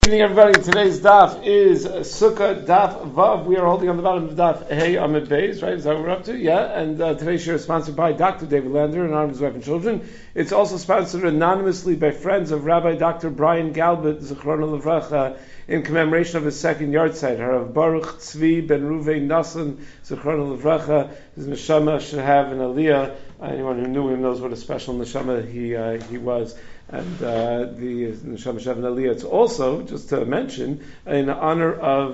Good evening, everybody. Today's daf is Sukkah Daf Vav. We are holding on the bottom of daf Hey Amid Beis, right? Is that what we're up to? Yeah. And today's show is sponsored by Dr. David Lander in honor of his wife and children. It's also sponsored anonymously by friends of Rabbi Dr. Brian Galbert, Zichrono Livracha, in commemoration of his second yahrzeit. Harav Baruch Tzvi Ben Ruvain Nassan, Zichrono Livracha. His neshama should have an aliyah. Anyone who knew him knows what a special neshama he was. And the Neshama Shavan Aliyah. It's also, just to mention, in honor of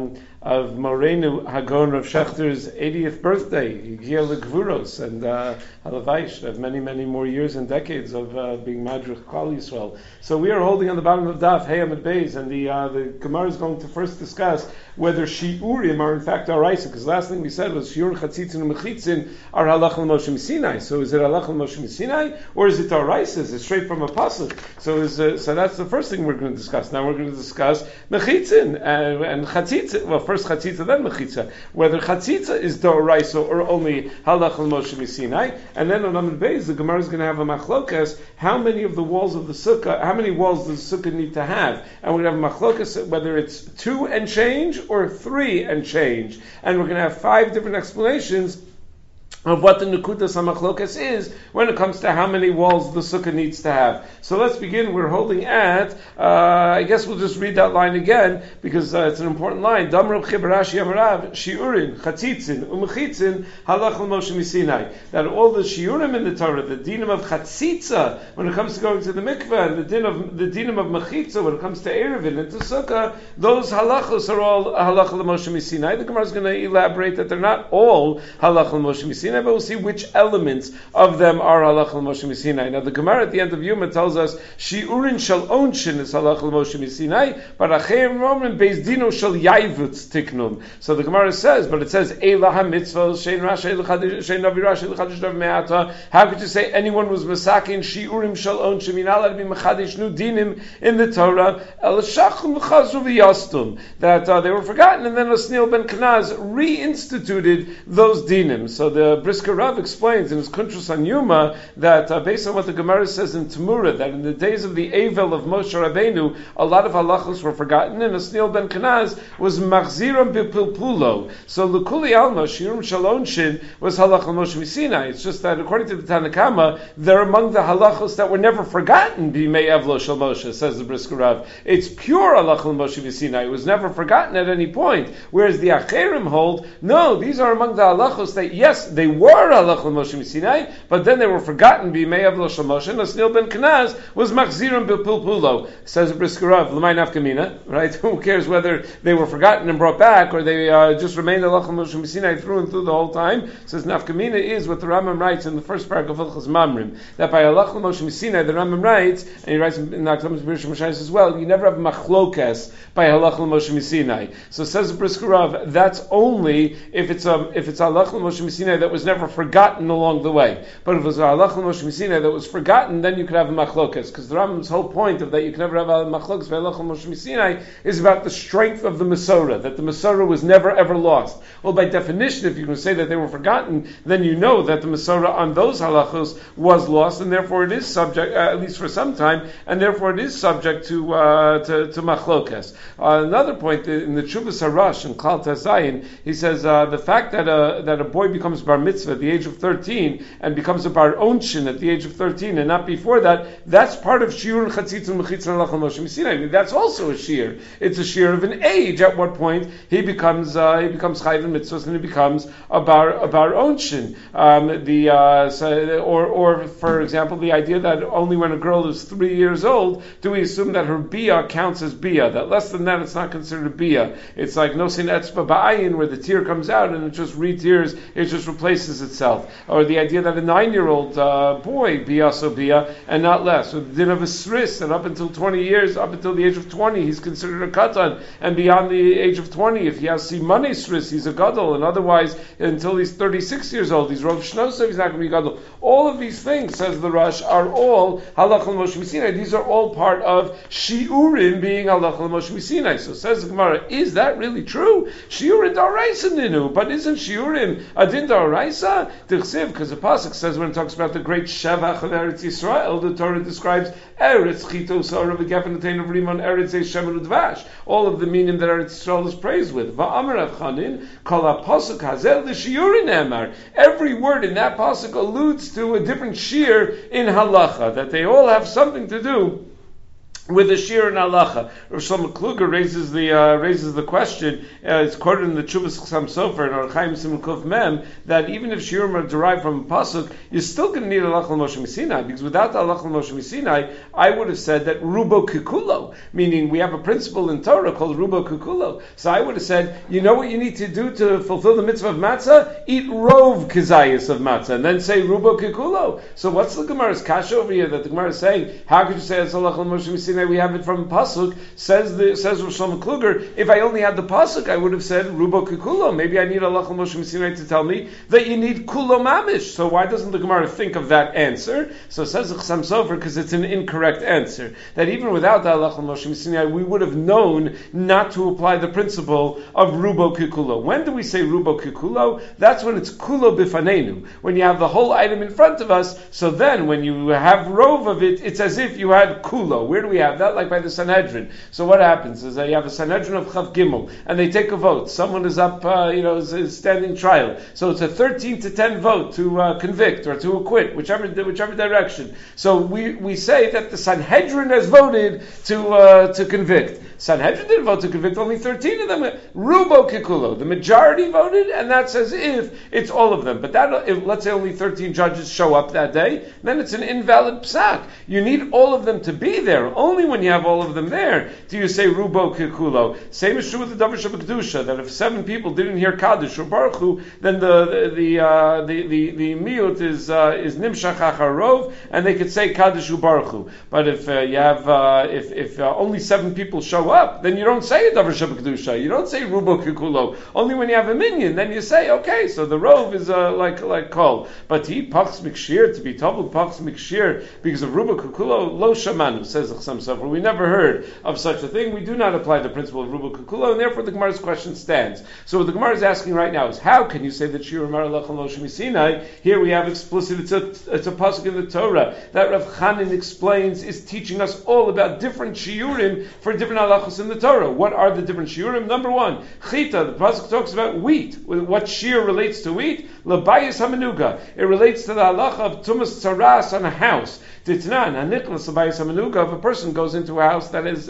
Morenu Hagon Rav Shechter's 80th birthday, Yigia Legvuros, and Halavai should have many, many more years and decades of being Madrich Klal Yisrael. So we are holding on the bottom of Daf Hey Amid Beis, and the Gemara is going to first discuss whether Shiurim are in fact Araisa, because last thing we said was Shiur Chatzitzin and Mechitzin are Halach L'Moshe Sinai. So is it Halach L'Moshe Sinai, or is it Araisa? Is it straight from a pasuk? So that's the first thing we're going to discuss. Now we're going to discuss Mechitzin and Chatzitza. Well, first Chatzitza, then Mechitza. Whether Chatzitza is D'Oraisa or only Halach L'Moshe Sinai. And then on Amid Beis, the Gemara is going to have a machlokas. How many of the walls of the sukkah? How many walls does the sukkah need to have? And we're going to have a machlokas whether it's 2 and change or 3 and change. And we're going to have 5 different explanations of what the Nekudas HaMachlokas is when it comes to how many walls the sukkah needs to have. So let's begin. We're holding at, I guess we'll just read that line again, because it's an important line. Dam Reb Chibarashi Amarav, Shiurin, Chatzitzin, Umechitzin, Halach L'Moshe Misinai. That all the Shiurim in the Torah, the dinim of Chatzitza, when it comes to going to the mikveh, and the dinim of Mechitza, when it comes to Erevin and to Sukkah, those halachos are all Halach L'Moshe Misinai. The Gemara is going to elaborate that they're not all Halach L'Moshe Misinai, but we'll see which elements of them are halach l'Moshe Misinai. Now the Gemara at the end of Yuma tells us shiurin shel onshin is halach l'Moshe Misinai, but acheim roman beis dino shel yaivutz tiknum. So the Gemara says, but it says eila hamitzvah shein rashay l'chadish shein navi rashay l'chadish dav me'ata. How could you say anyone was masakin shiurim shel onshin? You're not allowed to be mechadish new dinim in the Torah. El shachum l'chazru v'yastum, that they were forgotten, and then Osniel ben Kenaz reinstituted those dinim. So the Brisker Rav explains in his Kuntrus on Yuma that based on what the Gemara says in Tamura, that in the days of the Avel of Moshe Rabbeinu, a lot of halachos were forgotten, and Osniel ben Kenaz was machziram b'pilpulo. So L'kuli Alma, Shiurim Shalonshin, was halach Moshe Misinai. It's just that according to the Tanakama, they're among the halachos that were never forgotten, b'mei Evlo Shal Moshe, says the Brisker Rav. It's pure halach Moshe Misinai. It was never forgotten at any point. Whereas the Acherim hold, no, these are among the halachos that, yes, they were halach l'Moshe Sinai, but then they were forgotten. B'mei Avlo Shel Moshe. And Osniel ben Kenaz was machzirim b'pilpulo. Says Brisker Rav, l'may nafkamina, right? Who cares whether they were forgotten and brought back, or they just remained halach l'Moshe Sinai through and through the whole time? Says nafkamina is what the Rambam writes in the first paragraph of Hilchos Mamrim, that by halach l'Moshe Sinai, the Rambam writes, and he writes in Nakdamos B'Rishon Mashayis as well, you never have machlokas by halach l'Moshe Sinai. So says Brisker Rav, that's only if it's halach l'Moshe Sinai that was never forgotten along the way. But if it was a halach l'Moshe Sinai that was forgotten, then you could have a machlokas. Because the Rambam's whole point of that you can never have a machlokas by halach l'Moshe Sinai is about the strength of the Masorah, that the Masorah was never ever lost. Well, by definition, if you can say that they were forgotten, then you know that the Masorah on those halachos was lost, and therefore it is subject, at least for some time, and therefore it is subject to machlokas. Another point in the Chuvas Harash in Klal Tazayin, he says the fact that a boy becomes bar mitzvah at the age of 13 and becomes a bar onshin at the age of 13 and not before that, that's part of shiur and chatzitz and mechitzah and halach l'Moshe Misinai. That's also a shiur. It's a shiur of an age at what point he becomes chayv and mitzvahs and he becomes a bar onshin. Or for example, the idea that only when a girl is 3 years old do we assume that her bia counts as bia, that less than that it's not considered a bia. It's like nosin etzba ba'ayin, where the tear comes out and it just re-tears, it just replaces itself. Or the idea that a 9-year-old boy, bia so bia, and not less. Or the din of a sris, that up until 20 years, up until the age of 20, he's considered a katan, and beyond the age of 20, if he has simone sris, he's a gadol, and otherwise, until he's 36 years old, he's rov shnosov, he's not going to be gadol. All of these things, says the Rush, are all halach l'Moshe Sinai. These are all part of shiurim being halach l'Moshe Sinai. So says the Gemara, is that really true? Shiurim d'oraisa ninu, but isn't shiurim a din d'oraisa? Lamaisa, Tichsiv, because the pasuk says when it talks about the great Shevach of Eretz Yisrael, the Torah describes Eretz Chitos Arav Gefen of Rimon Eretz Shemen Udvash. All of the meaning that Eretz Yisrael is praised with. Va'amar Rav Chanin, Kol HaPasuk Hazel L'Shiurin Emar. Every word in that pasuk alludes to a different shiur in halacha, that they all have something to do with the shiur and halacha. Rav Shlomo Kluger raises the question. It's quoted in the Chuvas Chassam Sofer and Orach Chaim Simon Kuf Mem that even if shiurim are derived from a pasuk, you're still going to need halacha l'Moshe Misinai, because without the halacha l'Moshe Misinai, I would have said that rubo kikulo, meaning we have a principle in Torah called rubo kikulo. So I would have said, you know what you need to do to fulfill the mitzvah of matzah? Eat rov kizayis of matzah, and then say rubo kikulo. So what's the Gemara's kasha over here that the Gemara is saying? How could you say it's halacha l'Moshe Misinai? We have it from pasuk. Says Rav Shlomo Kluger, if I only had the pasuk, I would have said rubo kikulo. Maybe I need halacha Moshe Misinai to tell me that you need kulo mamish. So why doesn't the Gemara think of that answer? So it says the Chassam Sofer because it's an incorrect answer. That even without the halacha Moshe Misinai, we would have known not to apply the principle of rubo kikulo. When do we say rubo kikulo? That's when it's kulo bifanenu. When you have the whole item in front of us. So then when you have rov of it, it's as if you had kulo. Where do we have that? Like by the Sanhedrin. So what happens is that you have a Sanhedrin of Chav Gimel, and they take a vote. Someone is up, is standing trial. So it's a 13-10 vote to convict or to acquit, whichever direction. So we say that the Sanhedrin has voted to convict. Sanhedrin didn't vote to convict, only 13 of them. Rubo Kikulo. The majority voted, and that's as if it's all of them. But that, if, let's say only 13 judges show up that day, then it's an invalid psak. You need all of them to be there. Only when you have all of them there do you say Rubo Kikulo. Same is true with the Davar Shabbat, that if 7 people didn't hear Kaddish or Baruch Hu, then the miut is Nimshach Acharov, and they could say Kaddish or Baruch Hu. But if you have if only 7 people show up, then you don't say a Davar Shabbat Kedusha. You don't say Rubo Kikulo. Only when you have a minion, then you say, okay, so the rov is like kol. But to eat pachs mikshir, to be tabel pachs mikshir, because of Rubo Kikulo, lo shamanu, says the Chassam Sofer. We never heard of such a thing. We do not apply the principle of Rubo Kikulo, and therefore the Gemara's question stands. So what the Gemara is asking right now is, how can you say that Shir Mar Lech Lo Shemi Sinai? Here we have explicit, it's a pasuk in the Torah that Rav Chanin explains is teaching us all about different shiurim for different halachos in the Torah. What are the different shiurim? Number 1, chita. The pasuk talks about wheat. What shiur relates to wheat? Labayis hamenuga. It relates to the halacha of tumas tzaras on a house. Titnan haniklas labayis hamenuga. If a person goes into a house that has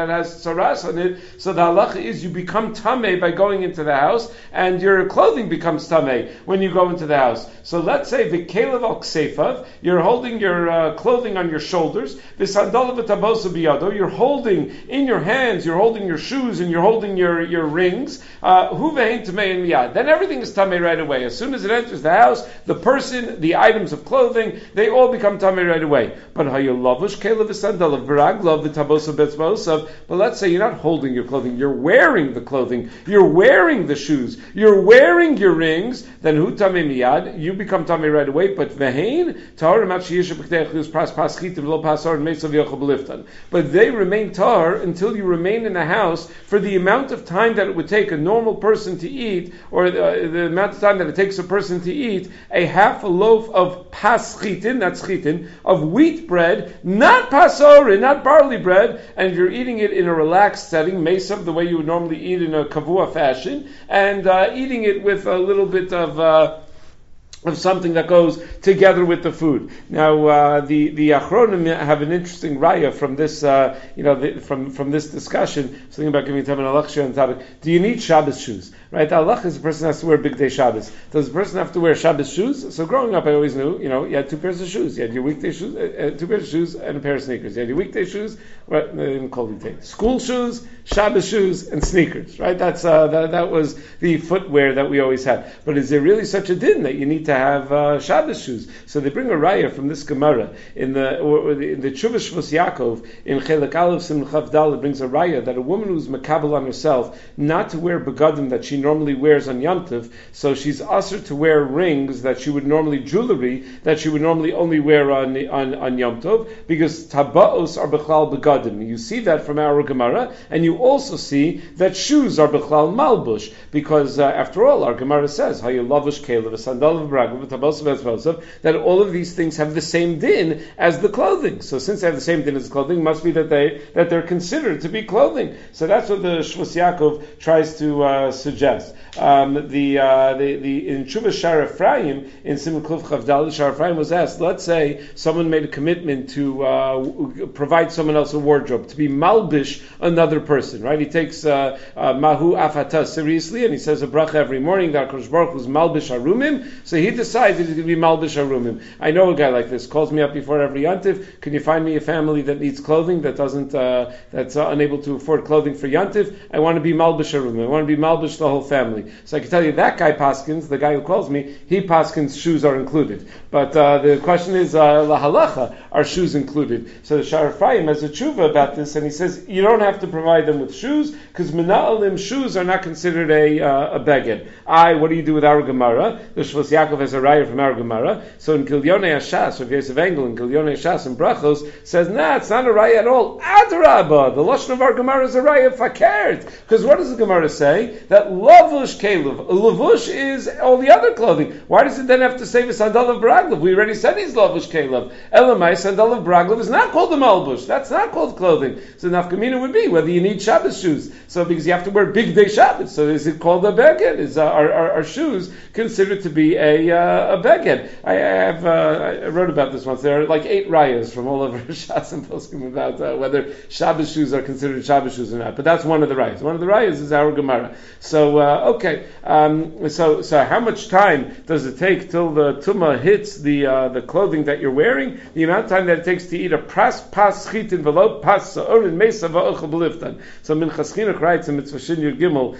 tzaras on it, so the halacha is you become tamei by going into the house, and your clothing becomes tamei when you go into the house. So let's say v'kelev al kseifav, you're holding your clothing on your shoulders. V'sandalav v'tabosa biyado, you're holding in your hands, you're holding your shoes, and you're holding your rings. Hu ve'ein tamei in miyad. Then everything is tamei right away. As soon as it enters the house, the person, the items of clothing, they all become tamei right away. But hayolavush kelev v'sandalav v'raglav v'tabosa betzbosav. But let's say you're not holding your clothing, you're wearing the clothing, you're wearing the shoes, you're wearing your rings, then hu tamei miyad, you become tamei right away. But ve'ein tahar mat sheyisha b'ktei pras paschitim lo pasar meisav yochel b'liftan. But they remain tahar until you remain in the house for the amount of time that it would take a normal person to eat, or the amount of time that it takes a person to eat a half a loaf of paschitin, that's chitin, of wheat bread, not pasorin, not barley bread, and you're eating it in a relaxed setting, mesav, the way you would normally eat in a kavua fashion, and eating it with a little bit of something that goes together with the food. Now, the Achronim have an interesting raya from this, from this discussion. Something about giving time and a lecture on the topic. Do you need Shabbos shoes? Right? Allah is the person has to wear big day Shabbos. Does the person have to wear Shabbos shoes? So growing up, I always knew, you had 2 pairs of shoes. You had your weekday shoes, 2 pairs of shoes, and a pair of sneakers. You had your weekday shoes, they didn't call weekday. School shoes, Shabbos shoes, and sneakers. Right? That was the footwear that we always had. But is there really such a din that you need to to have Shabbos shoes. So they bring a raya from this Gemara in the Tshuva Shvus Yaakov in Chelek Aleph Simon Chav Daled brings a raya that a woman who's makabel on herself not to wear begadim that she normally wears on Yom Tov, so she's usher to wear rings that she would normally jewelry that she would normally only wear on Yom Tov, because tabaos are bechlal begadim. You see that from our Gemara, and you also see that shoes are bechlal malbush, because after all, our Gemara says hayu lavush kelev, a sandal of braglav, tabos of that all of these things have the same din as the clothing. So since they have the same din as the clothing, it must be that they're considered to be clothing. So that's what the Shvus Yaakov tries to suggest. In Tshuva Shar Ephraim in Simon Kluf Chavdal, Shar Ephraim was asked, let's say someone made a commitment to provide someone else a wardrobe, to be malbish another person, right? He takes mahu afata seriously, and he says a bracha every morning that HaKadosh Baruch Hu is malbish harumim, so he decides that he's going to be malbish harumim. I know a guy like this, calls me up before every yantiv, can you find me a family that needs clothing, that doesn't, that's unable to afford clothing for yantiv? I want to be malbish harumim, I want to be malbish the whole family. So I can tell you that guy paskins, the guy who calls me, he paskins shoes are included. But the question is, la halacha, are shoes included? So the Shar Ephraim has a tshuva about this, and he says you don't have to provide them with shoes, because mena'alim shoes are not considered a beged. What do you do with our Gemara? The Shvus Yaakov has a raya from our Gemara. So in Gilyonei Hashas, or Yosef Engel in Gilyonei Hashas and Brachos, says, it's not a raya at all. Adrabah, the lashon of our Gemara is a raya fakert. Because what does the Gemara say? That lavush kelev, lavush is all the other clothing. Why does it then have to say the sandal of braglav? We already said he's lavush kelev. Elamai, sandal of braglav is not called the malbush. That's not called clothing. So nafkamina would be whether you need Shabbos shoes. So because you have to wear big day Shabbos, so is it called a beged? Is are shoes considered to be a beged? I wrote about this once. There are like 8 rayas from all over Shas and Poskim about whether Shabbos shoes are considered Shabbos shoes or not. But that's one of the rayas. One of the rayas is our Gemara. So okay. So how much time does it take till the tumah hits the clothing that you're wearing? The amount of time that it takes to eat a pas chitin v'lo pas sa'orin mesa v'ochel b'liftan. So Minchas Chinuch writes in Mitzvah Shin Yud Gimel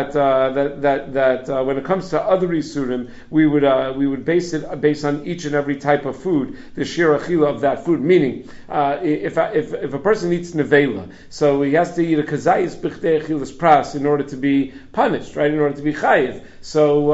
that when it comes to other isurim, we would base on each and every type of food, the shir achila of that food. Meaning, if a person eats nevela, so he has to eat a kazayis b'chtei achilas pras in order to be punished, right? In order to be chayiv. So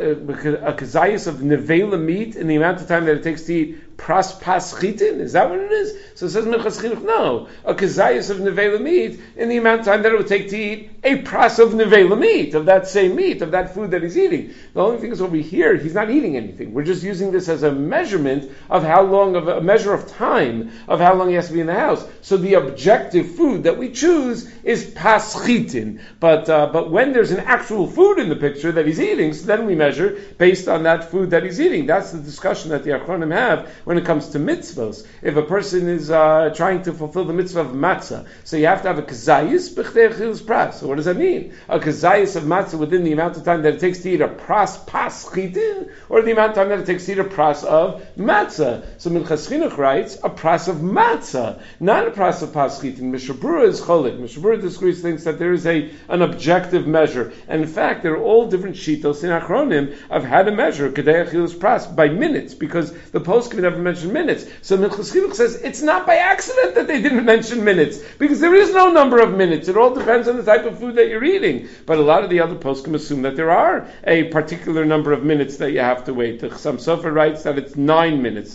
a kazayis of nevela meat in the amount of time that it takes to eat pras pas chitin, is that what it is? So it says Minchas Chinuch, no, a kazayis of nevela meat in the amount of time that it would take to eat a pras of nevela meat, of that same meat, of that food that he's eating. The only thing is over here, he's not eating anything. We're just using this as a measurement of how long, of a measure of time, of how long he has to be in the house. So the objective food that we choose is pas chitin. But when there's an actual food in the picture that he's eating, so then we measure based on that food that he's eating. That's the discussion that the Achronim have when it comes to mitzvos. If a person is trying to fulfill the mitzvah of matzah, so you have to have a kazayis b'chtei achilas pras. So what does that mean? A kazayis of matzah within the amount of time that it takes to eat a pras pas chitin, or the amount of time that it takes to eat a pras of matzah. So Minchas Chinuch writes a pras of matzah, not a pras of pas chitin. Mishnah Berurah is cholik. Mishnah Berurah disagrees, thinks that there is an objective measure. And in fact, there are all different shitos in Achronim of how to measure kedei achilas pras by minutes, because the poskim never mention minutes. So Minchas Chinuch says it's not by accident that they didn't mention minutes, because there is no number of minutes. It all depends on the type of food that you're eating. But a lot of the other poskim assume that there are a particular number of minutes that you have to wait. The Chassam Sofer writes that it's 9 minutes.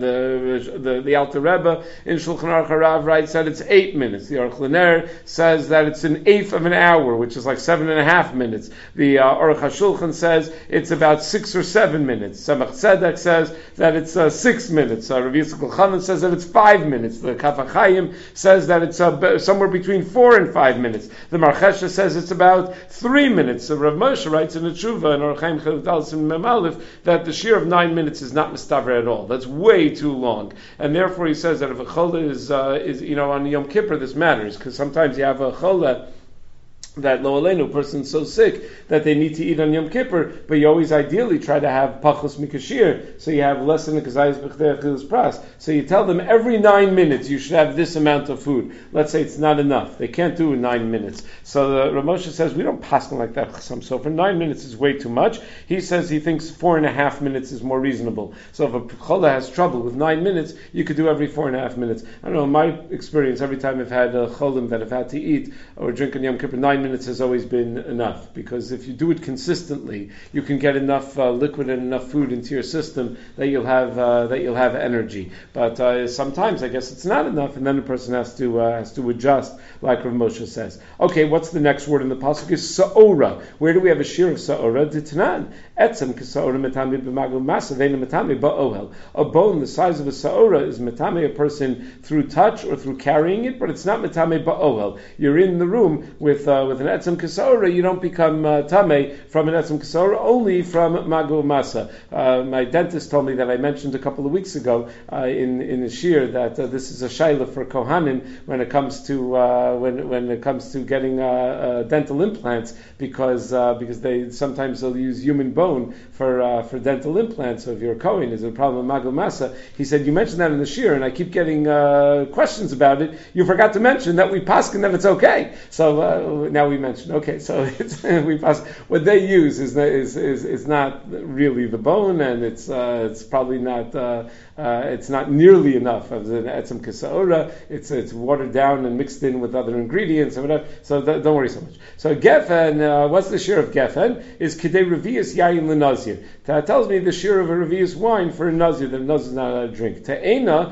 The Alter Rebbe in Shulchan Aruch Harav writes that it's 8 minutes. The Aruch LaNer says that it's an eighth of an hour, which is like 7.5 minutes. The Aruch HaShulchan says it's about 6 or 7 minutes. Tzemach Tzedek says that it's 6 minutes. Rav Yitzchak Elchanan says that it's 5 minutes. The Kaf HaChaim says that it's somewhere between 4 and 5 minutes. The Marchesha says it's about 3 minutes. Rav Moshe writes in a tshuva in Orach Chaim Chelek Daled Siman Mem Aleph that the shir of 9 minutes is not mistaver at all. That's way too long, and therefore he says that if a chola is on Yom Kippur, this matters, because sometimes you have a chola that lo aleinu, person's so sick that they need to eat on Yom Kippur, but you always ideally try to have pachos mikashir, so you have less than a kazayis b'chdei achilas pras. So you tell them every 9 minutes you should have this amount of food. Let's say it's not enough. They can't do it in 9 minutes. So the Rav Moshe says, we don't paskin like that. So for 9 minutes is way too much. He says he thinks 4.5 minutes is more reasonable. So if a chola has trouble with 9 minutes, you could do every 4.5 minutes. I don't know, in my experience, every time I've had cholim that I've had to eat or drink on Yom Kippur, 9 minutes has always been enough, because if you do it consistently, you can get enough liquid and enough food into your system that you'll have energy. But sometimes I guess it's not enough, and then the person has to adjust, like Rav Moshe says. Okay, what's the next word in the pasuk? Is sa'ora. Where do we have a shir of sa'ora? D'tanan. Etzem k'sa'ora metami b'magul masa ve'ena metami ba'ohel. A bone the size of a sa'ora is metami a person through touch or through carrying it, but it's not metami ba'ohel. You're in the room with an etzem k'sa'ora, you don't become tamei from an etzem k'sa'ora, only from magul masa. My dentist told me that I mentioned a couple of weeks ago in the shir that this is a shaila for kohanim when it comes to when it comes to getting dental implants, because they sometimes they'll use human bone for dental implants. So if you're a kohen, is it a problem with magul masa? He said, you mentioned that in the shir, and I keep getting questions about it. You forgot to mention that we paskin that it's okay. So now we mentioned, okay, so it's, we pass. What they use is not really the bone, and it's probably not it's not nearly enough of the etzem k'sa'ora. It's watered down and mixed in with other ingredients and whatever. So don't worry so much. So gefen, what's the shir of gefen? Is kidei revius yayin l'nazir. That tells me the shir of a revius wine for a nazir. That a nazir is not allowed to drink. Te'ena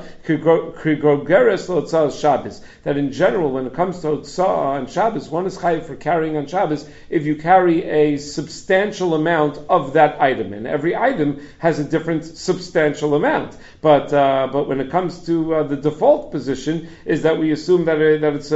krigogeres lotzah Shabbos. That in general, when it comes to otzah on Shabbos, one is chayiv for carrying on Shabbos if you carry a substantial amount of that item, and every item has a different substantial amount. But when it comes to the default position, is that we assume that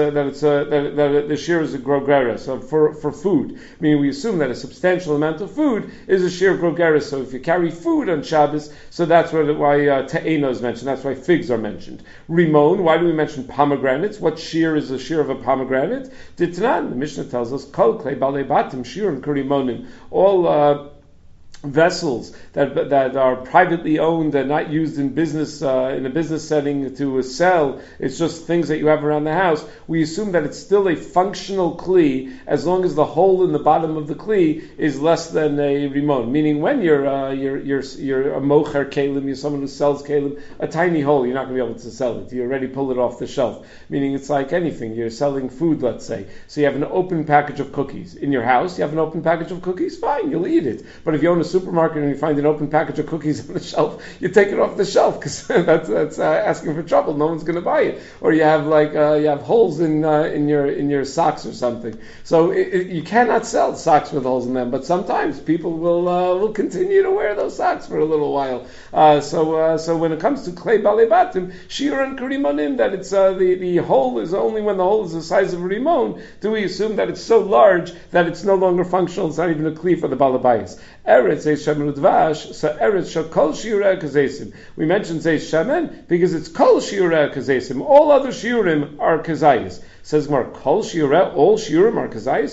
the shir is a grogeres, so for food. Meaning we assume that a substantial amount of food is a shir grogeres. So if you carry food on Shabbos, so that's why te'ena is mentioned. That's why figs are mentioned. Rimon. Why do we mention pomegranates? What shir is a shir of a pomegranate? Ditnan. The Mishnah tells us kol klei balei batim shirim kurimonim. All vessels that are privately owned and not used in business in a business setting to sell, it's just things that you have around the house. We assume that it's still a functional kli as long as the hole in the bottom of the kli is less than a rimon. Meaning, when you're a mocher kalim, you're someone who sells kalim, a tiny hole, you're not going to be able to sell it. You already pull it off the shelf. Meaning, it's like anything. You're selling food, let's say. So you have an open package of cookies in your house. You have an open package of cookies. Fine, you'll eat it. But if you own a supermarket and you find an open package of cookies on the shelf, you take it off the shelf, because that's asking for trouble. No one's going to buy it. Or you have you have holes in your socks or something. So you cannot sell socks with holes in them. But sometimes people will continue to wear those socks for a little while. So when it comes to klei balei batim, shir and karimonim, that it's the hole is only when the hole is the size of a rimon, do we assume that it's so large that it's no longer functional? It's not even a kli for the balabayas. Eretz Zeish Shemen Udvash, so Eretz Shal Kol Shiurei Kazesim. We mentioned Zeish Shemen because it's Kol Shiurei Kazesim. All other Shiurim are Kazayis. Says Gemara, Kol Shiurei, all Shiurim are Kazayis.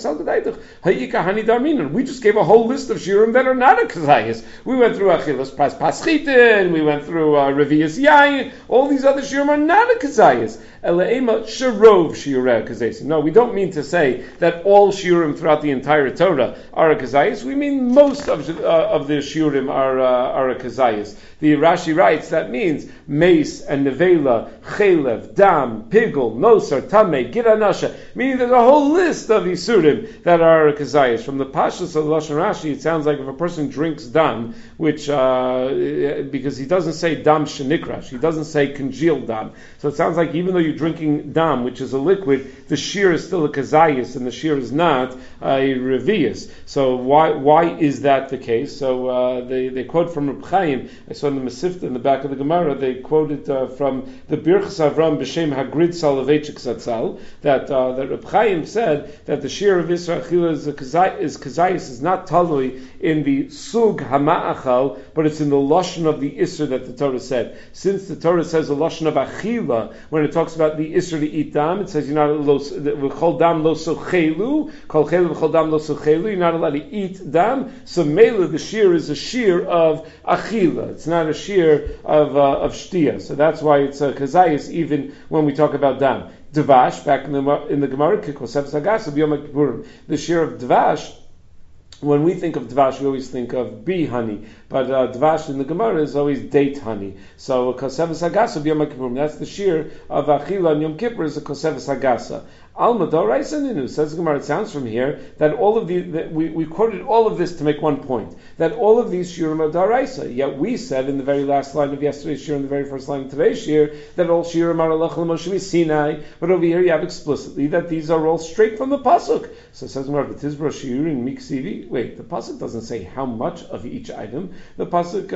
We just gave a whole list of Shiurim that are not a Kazayis. We went through Achilas Pras Paschitin, we went through Revius Yayin. All these other Shiurim are not a Kazayis. Ele'ema Shirov Shiurei Kazesim. No, we don't mean to say that all Shiurim throughout the entire Torah are a Kazayis. We mean most of the Shiurim are a Kazayis. The Rashi writes that means mace and nevela, chelev, dam, pigul, nosar, tameh, giranasha. Meaning there's a whole list of isurim that are kazayis. From the pashtus of the Lashon Rashi, it sounds like if a person drinks dam, which because he doesn't say dam shenikrash, he doesn't say congealed dam. So it sounds like even though you're drinking dam, which is a liquid, the shir is still a kazayis and the shir is not a revius. So why is that the case? So they quote from Reb Chaim. I saw in the Masifta in the back of the Gemara, they quoted from the Birchas Avram B'Shem Hagrid Soloveitchik Zatzal, that Reb Chaim said that the shear of Isra Achila is kazayis is not talui in the sug hama'achal, but it's in the lashon of the Isra that the Torah said. Since the Torah says a lashon of achila, when it talks about the Isra to eat dam, it says you're not v'chol dam lo sochelu, kol chelu v'chol dam lo sochelu, you're not allowed to eat dam. So mela, the shear is a shear of achila. It's not a shear of shtia. So that's why it's a kazayis even when we talk about dam. Dvash, back in the Gemara, kikosef sagasa b'yom kippurim. The shear of dvash. When we think of dvash, we always think of bee honey, but dvash in the Gemara is always date honey. So koseves hagasa b'yom kippurim. That's the shear of achila on Yom Kippur is a koseves hagasa. Alma d'oraisa ninu, says the Gemara. It sounds from here that all of we quoted all of this to make one point, that all of these shiurim are d'oraisa. Yet we said in the very last line of yesterday's shir and the very first line of today's shir that all shiurim are alach l'moshe misinai. But over here you have explicitly that these are all straight from the pasuk. So it says Gemara, v'tizbra shiurim miksivi. Wait, the pasuk doesn't say how much of each item. The pasuk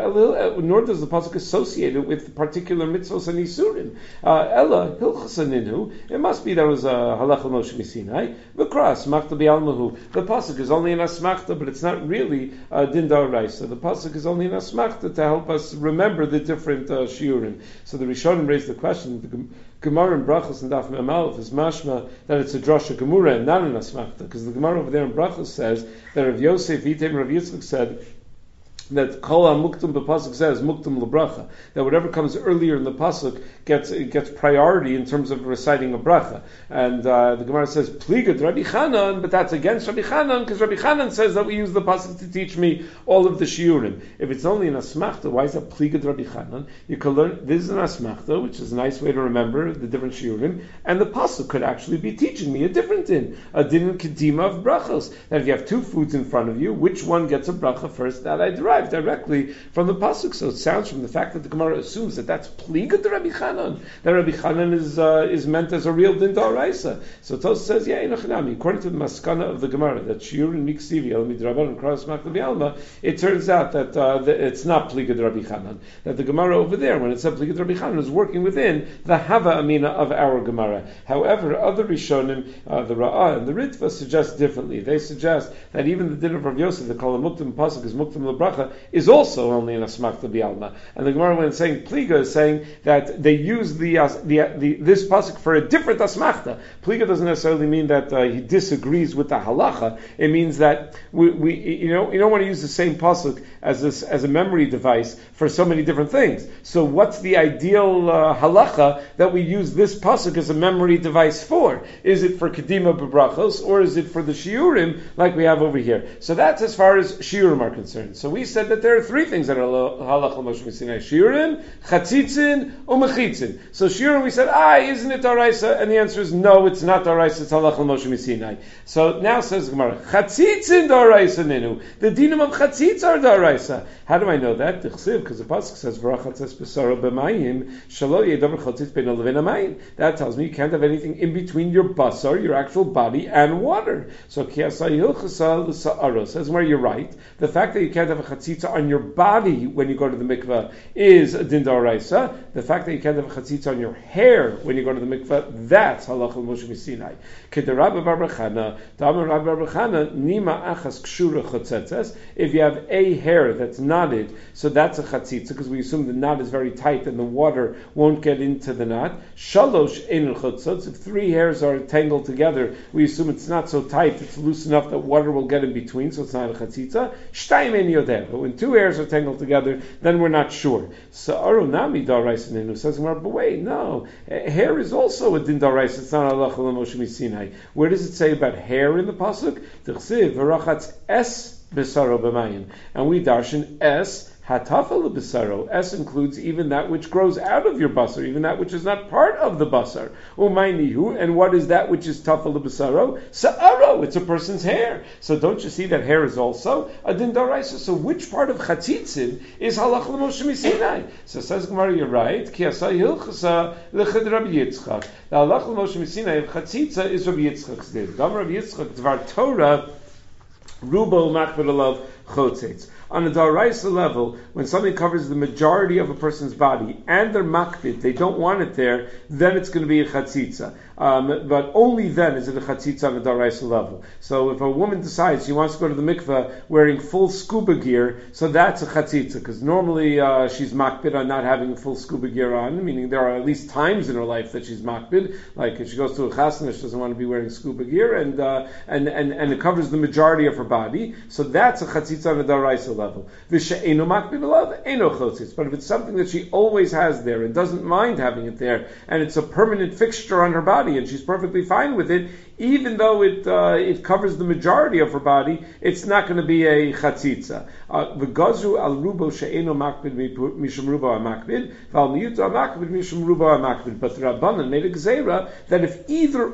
nor does the pasuk associate it with particular mitzvos and isurim. Ella hilchasaninu. It must be there was a halach l'moshe misinai. V'kras machta bi'almahu. The pasuk is only an asmachta, but it's not really din d'oraisa. The pasuk is only an asmachta to help us remember the different shiurim. So the Rishonim raised the question. The Gemara in Brachos and Daf Mem Aleph is mashma that it's a drasha gemura and not an asmachta, because the Gemara over there in Brachos says that Rav Yosef Yitem Rav Yitzchak said that kol ha-muktum b'pasuk says muktum l'bracha, that whatever comes earlier in the pasuk gets priority in terms of reciting a bracha. And the Gemara says pligat Rabbi Chanan, but that's against Rabbi Chanan, because Rabbi Chanan says that we use the pasuk to teach me all of the shiurim. If it's only an asmachta, why is that pligat Rabbi Chanan? You can learn this is an asmachta, which is a nice way to remember the different shiurim, and the pasuk could actually be teaching me a different din, a din kedima of brachos. That if you have two foods in front of you, which one gets a bracha first? That I derive directly from the pasuk. So it sounds from the fact that the Gemara assumes that that's pligat to Rabbi Chanan, that Rabbi Chanan is meant as a real din d'oraisa. So Tosfos says, yeah, according to the maskana of the Gemara, that shiurim miksivi el midrabanan and kras makta bi'alma, it turns out that it's not pligat Rabbi Chanan. That the Gemara over there, when it said pligat Rabbi Chanan, is working within the hava amina of our Gemara. However, other Rishonim, the Ra'ah and the Ritva, suggest differently. They suggest that even the din of Rav Yosef, the kol muktim pasuk is muktim lebracha, is also only an asmachta bi'alma. And the Gemara, when saying pliga, is saying that they use this pasuk for a different asmachta. Pliga doesn't necessarily mean that he disagrees with the halacha. It means that you don't want to use the same pasuk as a memory device for so many different things. So what's the ideal halacha that we use this pasuk as a memory device for? Is it for kedima b'brachos, or is it for the shiurim like we have over here? So that's as far as shiurim are concerned. So we said that there are three things that are halach l'moshe misinai: shiurim, chatzitzin, umechitzin. So shiurim, we said, isn't it d'oraisa? And the answer is no, it's not d'oraisa. It's halach l'moshe misinai. So now says the Gemara, chatzitzin d'oraisa ninu. The dinim of chatzitz are d'oraisa. How do I know that? Because the pasuk says v'rachatzes b'saro b'mayim shelo yedavar chatzitz beino levin hamayim. That tells me you can't have anything in between your basar, your actual body, and water. So kiyasa hilchasa l'sa'aro says where you're right. The fact that you can't have a chatzitza on your body when you go to the mikveh is a din d'oraisa. The fact that you can't have a chatzitza on your hair when you go to the mikveh, that's halacha l'moshe misinai. K'derabba bar bar Chana, Damar Rabbi bar bar Chana, nima achas kshura chatzetzes. If you have a hair that's knotted, so that's a chatzitza, because we assume the knot is very tight and the water won't get into the knot. Shalosh ein chatzotz. If three hairs are tangled together, we assume it's not so tight, it's loose enough that water will get in between, so it's not a chatzitza. Shtayim ein yodeh. But when two hairs are tangled together, then we're not sure. So Arunami d'oraisa nenu says, but wait, no, hair is also a din d'oraisa. It's not halacha l'moshe misinai. Where does it say about hair in the pasuk? T'chsiv v'rachatz es b'saro b'mayim, and we darshan es hatafel b'saro. Es includes even that which grows out of your basar, even that which is not part of the basar. Umaynihu, and what is that which is tafel b'saro? Sa'aro, it's a person's hair. So don't you see that hair is also a din d'oraisa? So which part of chatzitzin is halach l'moshe misinai? So says Gemara, you're right. Ki asa hilchasa l'chad Rabbi Yitzchak. The halach l'moshe misinai of chatzitza is Rabbi Yitzchak's din. Dam Rabbi Yitzchak dvar Torah rubo machbir alav chotzitz. On a daraisa level, when something covers the majority of a person's body and they're makbid, they don't want it there, then it's going to be a chatzitza. But only then is it a chatzitza on a daraisa level. So if a woman decides she wants to go to the mikveh wearing full scuba gear, so that's a chatzitza, because normally she's makbid on not having full scuba gear on, meaning there are at least times in her life that she's makbid, like if she goes to a chasna, she doesn't want to be wearing scuba gear, and it covers the majority of her body, so that's a chatzitza on a daraisa level. V'she'eno makbid alav, eno chatzitz. But if it's something that she always has there and doesn't mind having it there, and it's a permanent fixture on her body, and she's perfectly fine with it, even though it covers the majority of her body, it's not going to be a chatzitza. V'gazu al rubo she'eno makbid mishum rubo amakbid, v'al miyuto amakbid mishum rubo amakbid. But the Rabbanan made a gzeira that if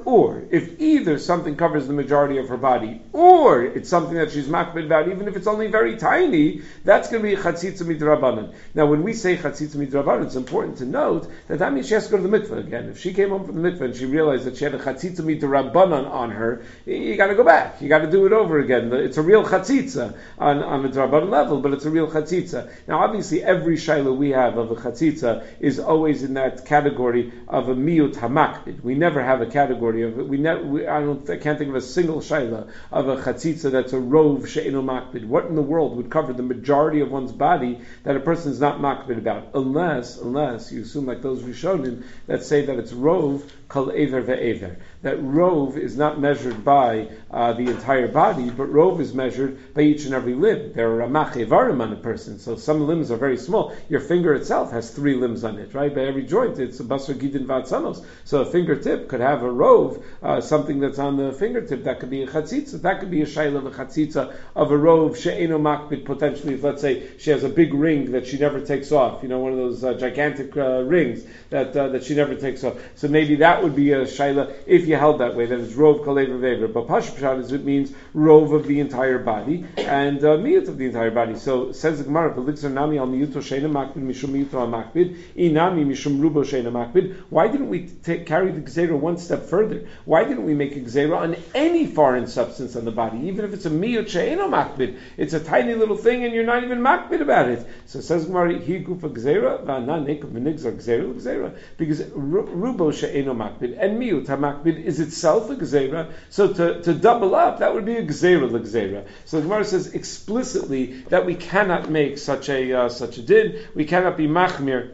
either something covers the majority of her body, or it's something that she's makbid about, even if it's only very tiny, that's going to be a chatzitza midrabanan. Now, when we say chatzitza midrabanan, it's important to note that means she has to go to the mikveh again. If she came home from the mikveh and she realized that she had a chatzitza midrabanan on her, you got to go back. You got to do it over again. It's a real chatzitza on a drabanan level, but it's a real chatzitza. Now, obviously, every shaila we have of a chatzitza is always in that category of a miyut hamakbid. We never have a category of it. I can't think of a single shaila of a chatzitza that's a rov she'eno makbid. What in the world would cover the majority of one's body that a person is not makbid about? Unless you assume like those Rishonim that say that it's rov kol ever ve'ever. That rov is not measured by the entire body, but rov is measured by each and every limb. There are ramach evarim on a person, so some limbs are very small. Your finger itself has 3 limbs on it, right? By every joint, it's a basar gidin vatzanos. So a fingertip could have a rov, something that's on the fingertip, that could be a chatzitza. That could be a shayla of a chatzitza of a rov she'eno makbid, potentially, if let's say she has a big ring that she never takes off, one of those gigantic rings that she never takes off. So maybe that would be a shayla if you held that way, that it's rov kalever vever. But pashpashat is it means rov of the entire body and miyut of the entire body. So says the Gemara, "V'litzar nami al miyuto sheina makbid mishum miyuto al makbid, inami mishum rubo sheina makbid." Why didn't we carry the gzeira one step further? Why didn't we make a gzeira on any foreign substance on the body, even if it's a miyut sheino makbid? It's a tiny little thing, and you're not even makbid about it. So says the Gemara, "Hi gufa gzeira v'anan nekav v'nigzar gzeira," because rubo sheino makbid and miyut hamakbid is itself a gzeira, so to double up, that would be a gzeira l'gzeira. So the Gemara says explicitly that we cannot make such a din, we cannot be machmir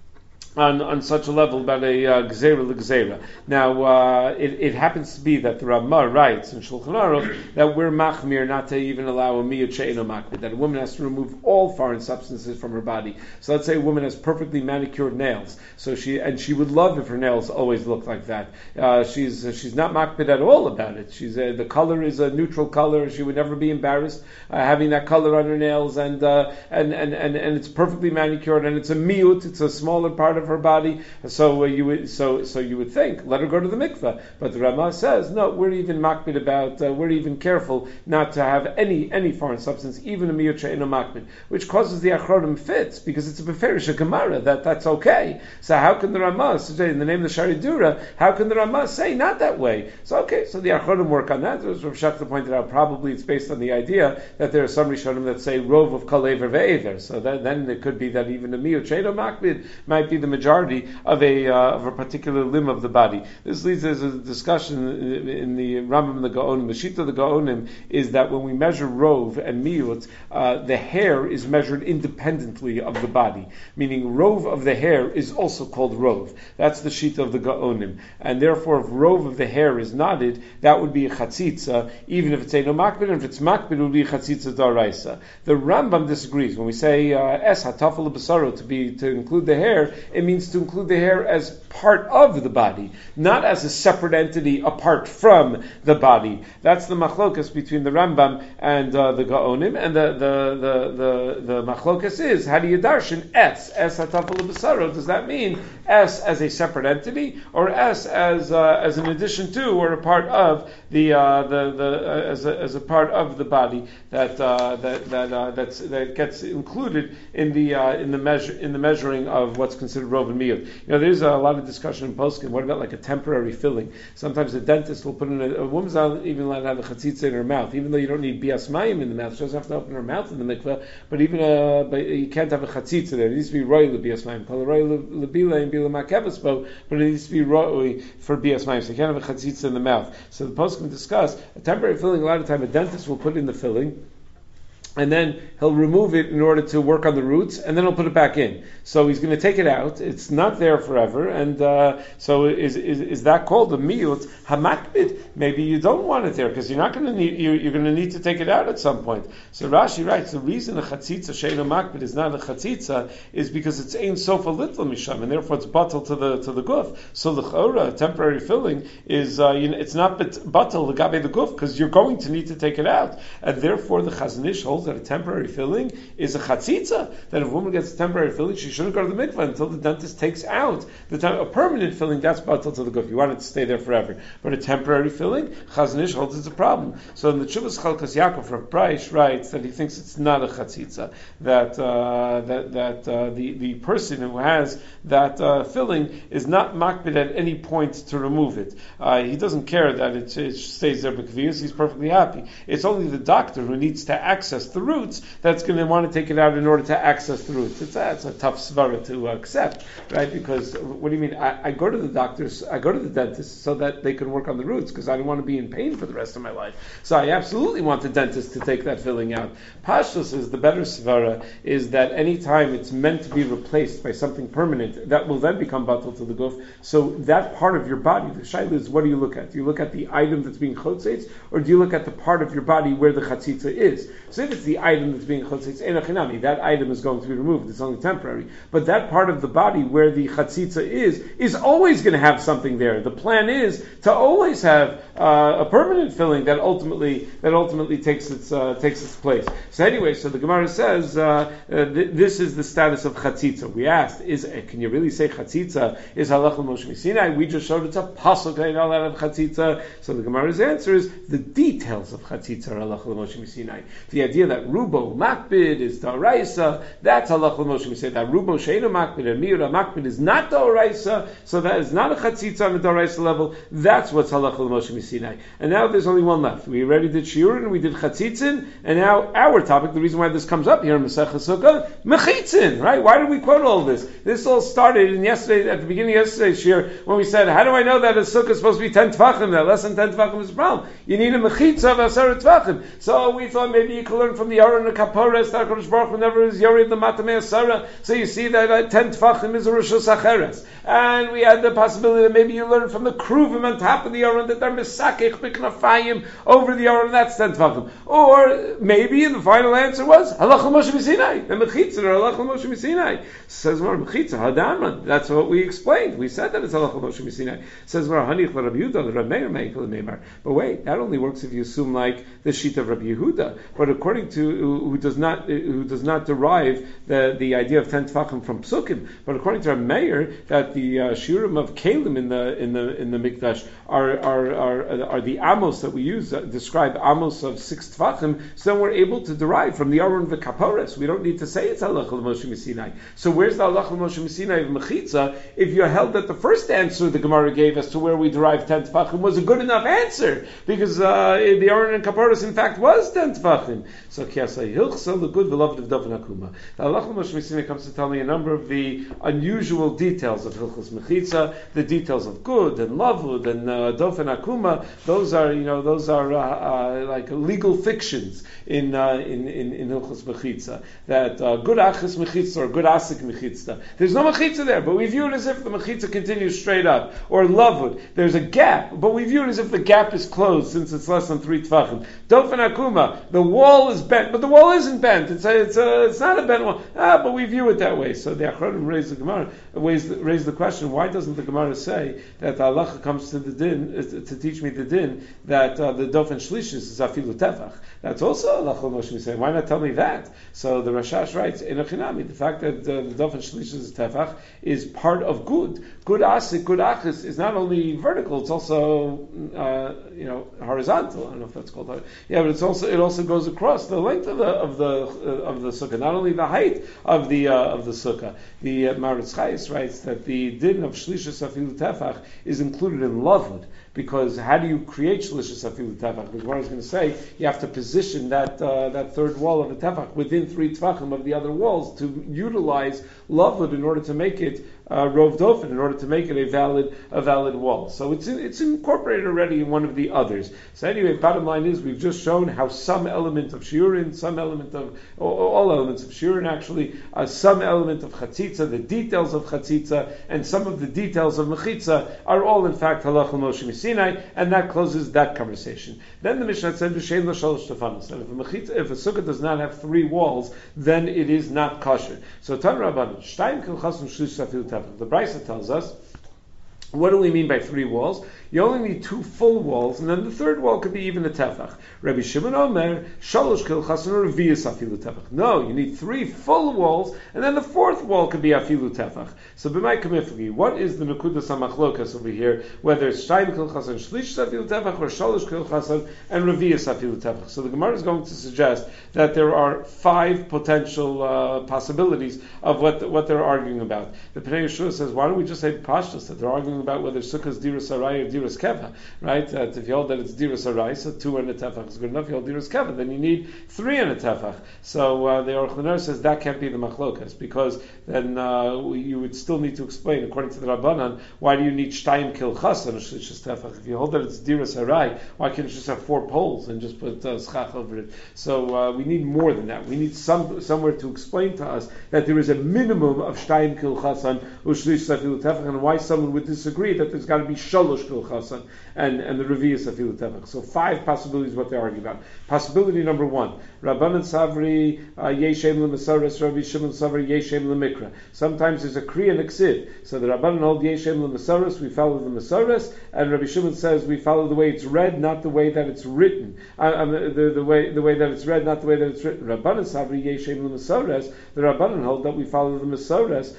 on such a level about a gzeira l'gzeira. Now, it happens to be that the Ramah writes in Shulchan Aruch that we're machmir not to even allow a miyut she'eno makbid, that a woman has to remove all foreign substances from her body. So let's say a woman has perfectly manicured nails, so she would love if her nails always looked like that. She's not makbid at all about it. The color is a neutral color. She would never be embarrassed having that color on her nails, and it's perfectly manicured, and it's a miyut. It's a smaller part of her body. So you would think, let her go to the mikveh. But the Ramah says, no, we're even makbid about. We're even careful not to have any foreign substance, even a miyut she'eno makbid, which causes the achronim fits because it's a beferish gemara that's okay. So how can the Ramah say in the name of the Sharidura? How can the Ramah say not that way? So the achronim work on that. As Rav Shachta pointed out, probably it's based on the idea that there are some Rishonim that say rov of kalever ve'ever. So then it could be that even a miyut she'eno makbid might be the majority of a particular limb of the body. This leads to a discussion in the Rambam and the Gaonim. The Shita of the Gaonim is that when we measure rov and miyut, the hair is measured independently of the body, meaning rov of the hair is also called rov. That's the Shita of the Gaonim, and therefore if rov of the hair is knotted, that would be a chatzitza, even if it's a no makbid, and if it's makbid, it would be a chatzitza daraisa. The Rambam disagrees. When we say es hatafel b'saro to include the hair, it means to include the hair as part of the body, not as a separate entity apart from the body. That's the machlokas between the Rambam and the Gaonim, and the machlokas is, how do you darshan es hatafel b'saro? Does that mean es as a separate entity, or es as an addition to, or a part of the as a part of the body that gets included in the measuring of what's considered rov and miyut. There's a lot of discussion in poskim. What about like a temporary filling? Sometimes a dentist will put in a woman's not even allowed to have a chatzitza in her mouth, even though you don't need bias mayim in the mouth. She doesn't have to open her mouth in the mikveh, but you can't have a chatzitza there. It needs to be roy bias mayim. Call roy lebila and bila makevaspo, but it needs to be roy for bias mayim. So you can't have a chatzitza in the mouth. So the poskim discuss a temporary filling. A lot of time, a dentist will put in the filling, and then he'll remove it in order to work on the roots, and then he'll put it back in. So he's going to take it out. It's not there forever, and so is that called a miyut hamakbid? Maybe you don't want it there because you're not going to need you're going to need to take it out at some point. So Rashi writes the reason a chatzitza she'eino makbid is not a chatzitza is because it's ein sofa little misham, and therefore it's batal to the guf. So the chora, temporary filling, is it's not batal legabe the guf because you're going to need to take it out, and therefore the Chazon Ish holds that a temporary filling is a chatzitza. That if a woman gets a temporary filling, she shouldn't go to the mikveh until the dentist takes out a permanent filling. That's batal to the guf. You want it to stay there forever. But a temporary filling, Chazon Ish holds it's a problem. So in the Tshuvas Chalkas Yaakov, Rav Breish writes that he thinks it's not a chatzitza. That the person who has that filling is not makbid at any point to remove it. He doesn't care that it stays there because he's perfectly happy. It's only the doctor who needs to access the roots that's going to want to take it out in order to access the roots. It's a tough svara to accept, right? Because what do you mean? I go to the doctors, I go to the dentist so that they can work on the roots because I don't want to be in pain for the rest of my life. So I absolutely want the dentist to take that filling out. Pashtus is the better svara is that any time it's meant to be replaced by something permanent, that will then become batal to the guf. So that part of your body, the shaila is, what do you look at? Do you look at the item that's being chotzetz, or do you look at the part of your body where the chatzitza is? So if it's the item that's being chotzetz, enochinami, that item is going to be removed. It's only temporary. But that part of the body where the chatzitza is always going to have something there. The plan is to always have a permanent filling that ultimately takes its place. So anyway, so the Gemara says this is the status of chatzitza. We asked, can you really say chatzitza is halach l'Moshe Sinai? We just showed it's a pasuk that all out of chatzitza. So the Gemara's answer is the details of chatzitza are halach l'Moshe Sinai. The idea that rubo makbid is da'oraisa, that's halach l'Moshe Sinai. That rubo she'eino makbid and miura makbid is not da'oraisa, so that is not a chatzitza on the da'oraisa level. That's what's halach l'Moshe Sinai. And now there's only one left. We already did shiurin, we did chatzitzin, and now our topic, the reason why this comes up here in Masechah Sukkah, mechitzin, right? Why did we quote all this? This all started at the beginning of yesterday's shir, when we said, how do I know that a sukkah is supposed to be 10 tvachim, that less than 10 tvachim is a problem? You need a mechitza of 10 tvachim. So we thought maybe you could learn from the Aron and the Kapores, that HaKadosh Baruch Hu never is Yored the Matamei Asara. So you see that 10 tvachim is a Rishus Acheres. And we had the possibility that maybe you learn from the Kruvim on top of the Aron, that they're Mesakech B'knafayim over the Aron, that's 10 tvachim. Or maybe the final answer was Halach Moshe Sinai. The Mechitza are Halach Moshe Sinai. Says more Mechitza Hadamran. That's what we explained. We said that it's Halach Moshe Sinai. Says more Hanich Rabbi Yehuda, Rabbi Meir Meikol Neimar. But wait, that only works if you assume like the sheet of Rabbi Yehuda. But according to who does not derive the idea of 10 tefachim from psukim, but according to Rabbi Meir, that the shiurim of kalim in the mikdash are the amos that we use describe amos of 6 tefachim. So then we're able to derive from the Aron v'Kapores. We don't need to say it's halach l'Moshe Sinai. So where's the halach l'Moshe Sinai of mechitza? If you held that the first answer the Gemara gave as to where we derive 10 tefachim was a good enough answer, because the Aron and Kaparos in fact was 10 tefachim. So Kiasai Hilchsa, the good beloved of Dov and Akuma. The halach l'Moshe Sinai comes to tell me a number of the unusual details of Hilchos Mechitza, the details of good and lavud and Dov and Akuma. Those are like legal fictions in Hilchos Mechitza. That good achas mechitza or good asik mechitza. There's no mechitza there, but we view it as if the mechitza continues straight up. Or lavud, there's a gap, but we view it as if the gap is closed since it's less than 3 tefachim. Dof and Akuma, the wall is bent, but the wall isn't bent. It's not a bent wall. But we view it that way. So the Achronim raise the question: why doesn't the Gemara say that the halacha comes to the din to teach me the din that the dof and shlishis is afilu tefach? That's also halacha Moshe say. Why not tell me that? So the Rashash writes in Achinami, the fact that the dof and shlishis is tefach is part of good. Good asik, good achis is not only vertical; it's also horizontal. I don't know if that's called. Yeah, but it also goes across. the length of the sukkah, not only the height of the sukkah. The Maritz Chayes writes that the din of Shlishas Afilu Tefach is included in Lavud, because how do you create Shlishas Afilu Tefach? The Gemara is going to say you have to position that third wall of the Tefach within 3 Tefachim of the other walls to utilize Lavud in order to make it Rov Dofen, in order to make it a valid wall. So it's incorporated already in one of the others. So anyway, bottom line is we've just shown how some element of shiurin, all elements of shiurin actually, some element of chatzitza, the details of chatzitza, and some of the details of mechitza are all in fact halach l'Moshe Sinai, and that closes that conversation. Then the Mishnah said b'shein l'shalosh tefanos, that if a sukkah does not have 3 walls, then it is not kosher. So Tan Rabbanan, shtayim kil chasam shlish safil tefach. The Brisa tells us, what do we mean by 3 walls? You only need 2 full walls, and then the third wall could be even a tefach. Rabbi Shimon Omer, shalosh kil chasan reviyas afilu tefach. No, you need 3 full walls, and then the fourth wall could be afilu tefach. So b'may kamifli, what is the nekudas hamachlokas over here? Whether it's shtayim kil chasan shlish afilu tefach or shalosh kil chasan and reviyas afilu tefach. So the Gemara is going to suggest that there are 5 potential possibilities of what they're arguing about. The Pnei Yeshua says, why don't we just say pashtus, that they're arguing about whether sukkah is diras aray or diras keva, right? If you hold that it's diras aray, so 2 and a tefach is good enough. If you hold diras keva, then you need 3 and a tefach. So the Aruch LaNer says that can't be the machlokas, because then you would still need to explain, according to the Rabbanan, why do you need shtayim kil chasan or shlishas tefach? If you hold that it's diras aray, why can't you just have 4 poles and just put schach over it? So we need more than that. We need somewhere to explain to us that there is a minimum of shtayim kil chasan or shlishas tefach, and why someone would disagree that there's got to be shalosh kil chasan and the reviyas afilu tefach. So 5 possibilities what they argue about. Possibility number 1, Rabbanan Savri Yeshem l'Mesares, Rabbi Shimon Savri Yeshem l'Mikra. Sometimes there's a Kri and a Ksiv. So the Rabbanan hold Yeshem l'Mesares, we follow the Mesares, and Rabbi Shimon says we follow the way it's read, not the way that it's written. The way that it's read, not the way that it's written. Rabbanan Savri Yeshem l'Mesares, the Rabbanan hold that we follow the Mesares,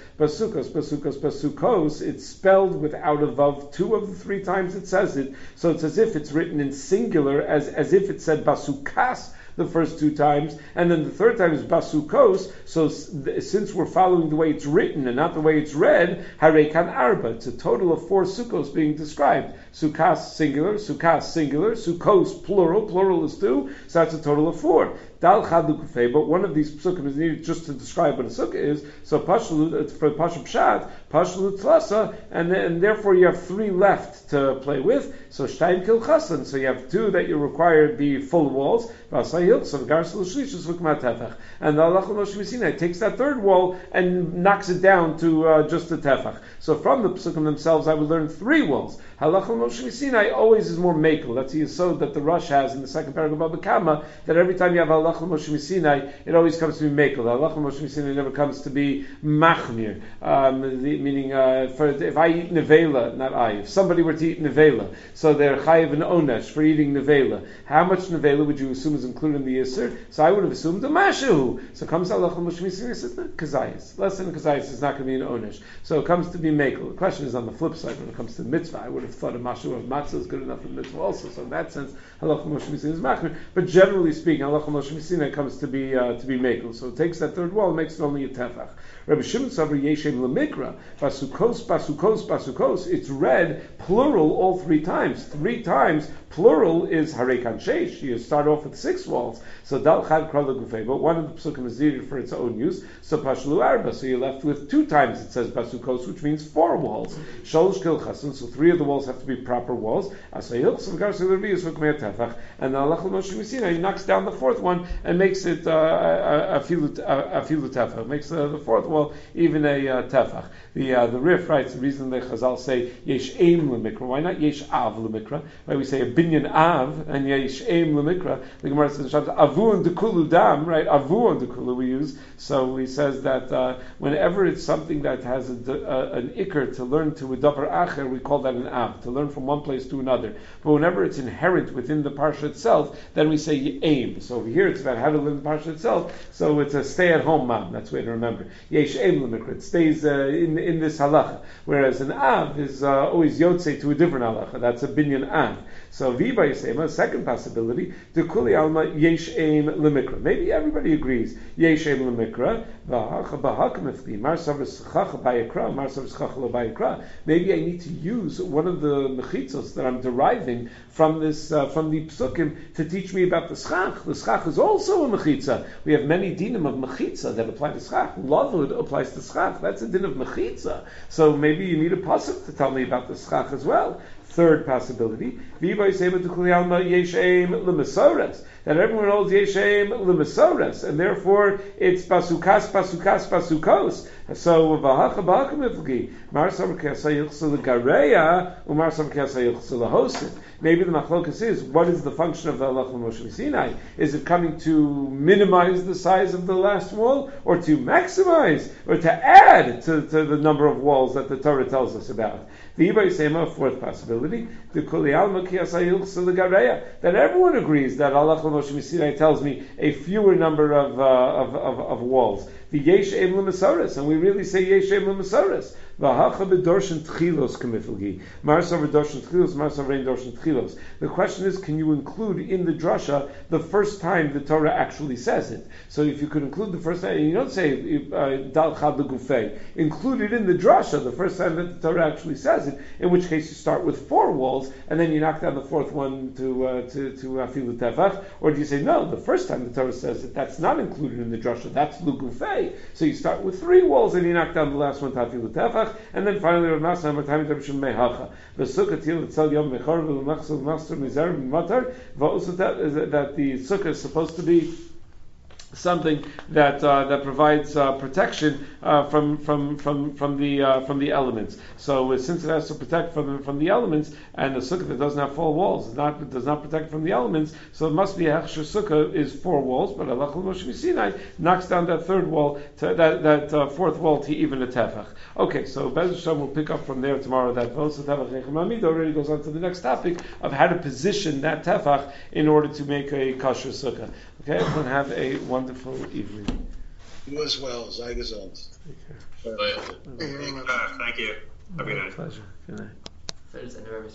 Basukos, it's spelled without a vav 2 of the 3 times it says it. So it's as if it's written in singular, as if it said basukas the first 2 times, and then the third time is basukos. So since we're following the way it's written and not the way it's read, harekan arba, it's a total of 4 sukkos being described. Sukas singular, sukkos plural is 2, so that's a total of 4. Dal chad l'kufay, but one of these psukim is needed just to describe what a sukkah is. So pashlut for pashup pshat, pashlut tlasa, and therefore you have 3 left to play with. So shtayim kil chasan, so you have 2 that you require be full walls. And the halach l'Moshe Sinai takes that third wall and knocks it down to just a tefach. So from the psukim themselves, I would learn 3 walls. Halach l'Moshe Sinai always is more makel. That's the yesod that the Rosh has in the second paragraph of Baba Kama, that every time you have halach l'Moshe Sinai, it always comes to be makel. Halach l'Moshe Sinai never comes to be machmir, meaning if I eat nevela, not I, if somebody were to eat nevela, so they're chayiv and onesh for eating nevela. How much nevela would you assume is included in the yisr? So I would have assumed a mashu. So comes halach l'Moshe Sinai, says kazayis. Less than kazayis is not going to be an onesh. So it comes to be makel. The question is on the flip side, when it comes to mitzvah, I would have thought a mashu of matzah is good enough for mitzvah also. So in that sense, halach l'Moshe Sinai is machmir. But generally speaking, halach l'Moshe Sinai comes to be makel. So it takes that third wall and makes it only a tefach. Rabbi Shimon Savri Yeshem l'Mikra, basukos, it's read plural all 3 times. 3 times plural is harekan sheish. You start off with 6 walls. So dal chad kral l'gufay, but one of the psukim is needed for its own use. So pashlu arba, so you're left with 2 times it says basukos, which means 4 walls. Shalosh kil chasan, so 3 of the walls have to be proper walls. Asayil s'vgar s'lerviyus v'kmei tefach, and the halach l'Moshe Sinai knocks down the 4th one and makes it a filu tefach, makes the 4th wall even a tefach. The Rif writes, the reason the Chazal say yesh aim l'mikra, why not yesh av l'mikra? Why we say a binyan av and yesh aim l'mikra? The Gemara says avu and dekulu dam, right? Avu and dekulu we use. So he says that whenever it's something that has an ikr to learn to a davar acher, we call that an av, to learn from one place to another. But whenever it's inherent within the parsha itself, then we say aim. So over here it's about how to learn the parsha itself. So it's a stay-at-home mom. That's the way to remember. Yesh aim l'mikra. It stays in this halacha. Whereas an av is always yotze to a different halacha. That's a binyan av. So So Viba Yisema, second possibility, the Kuli Alma Yesh Aim Lemikra. Maybe everybody agrees Yesh Aim Lemikra. Maybe I need to use one of the mechitzos that I'm deriving from this from the psukim to teach me about the schach. The schach is also a mechitza. We have many dinim of mechitza that apply to schach. Lavud applies to schach. That's a din of mechitza. So maybe you need a pasuk to tell me about the schach as well. Third possibility, that everyone holds Yeshem L'Mesoras, and therefore it's Basukas, Basukas, Basukos. So Vahacha Bahaka Miflgi, Marsav Kasayuchsa Gareya, Umarsav Kasayuchsa Lahosin. Maybe the machlokas is, what is the function of the Halach Moshe Sinai? Is it coming to minimize the size of the last wall, or to maximize, or to add to the number of walls that the Torah tells us about? The Ibai Sema, fourth possibility, the that everyone agrees that Allah Moshe Sinai tells me a fewer number of walls. The Yesh Em L'Mesoras, and we really say Yesh Em L'Mesoras. The question is, can you include in the drasha the first time the Torah actually says it? So if you could include the first time, you don't say Dal Chad L'Gufei. Include it in the drasha the first time that the Torah actually says it. In which case you start with 4 walls and then you knock down the fourth one to Afilu Tefach. Or do you say no? The first time the Torah says it, that's not included in the drasha. That's L'Gufei. So you start with 3 walls and you knock down the last one to Afilu Tefach. And then finally, Rav Nasa Amartami Tabishim Mehacha. The sukkah til itzel yom mechor v'lemachzul master mizer v'matar. That the sukkah is supposed to be something that provides protection from the elements. So since it has to protect from the elements, and a sukkah that doesn't have 4 walls does not protect from the elements, so it must be a hechsher sukkah is 4 walls. But Allah Moshe Sinai knocks down that third wall, that fourth wall to even a tefach. Okay, so Bez Hashem will pick up from there tomorrow. That Vosa Tefach Nechem Amid already goes on to the next topic of how to position that tefach in order to make a kosher sukkah. Okay, everyone have a wonderful evening. You as well. Sei gesund. Thank you. Have a good night. Pleasure. Good night.